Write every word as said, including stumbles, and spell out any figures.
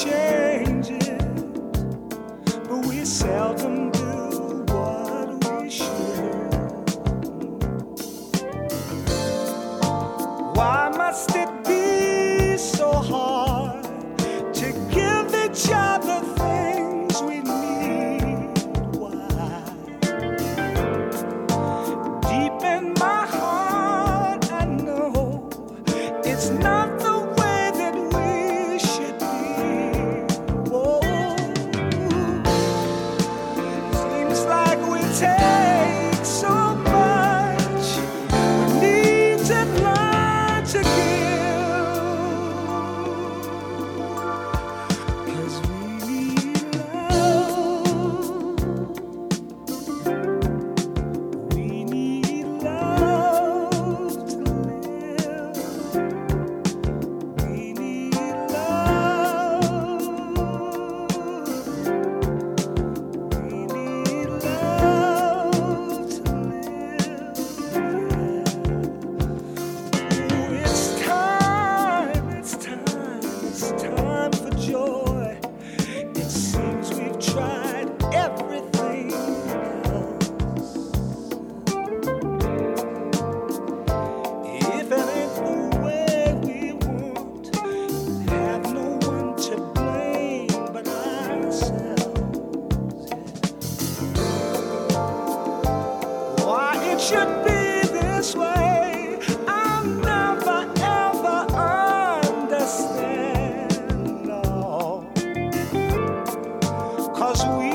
changes, but we seldom do what we should. Why must it be so hard to give each other things we need? Why? Deep in my heart, I know it's not the way that we should be. Whoa. Seems like we take so much. We need to learn to give, 'cause we need love. We need love to live. We need love. We need love to live. Ooh, it's time, it's time, it's time for joy. It seems we've tried everything else. If it ain't the way we want, have no one to blame but ourselves. Why it should be this way, I'll never ever understand. No, 'cause we